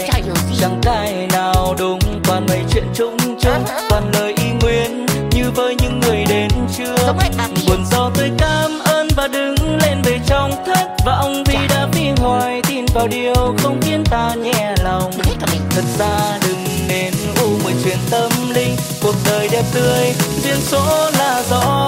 chả hiểu gì. Chẳng cái nào đúng, toàn mấy chuyện chung chung, toàn lời y nguyên như với những người đến chưa. Buồn giàu tôi cảm ơn và đứng lên về trong thất vọng, vì đã vì hoài tin vào điều không khiến ta nhẹ lòng. Thật ra đừng nên u mười chuyện tâm linh, cuộc đời đẹp tươi duyên số là rõ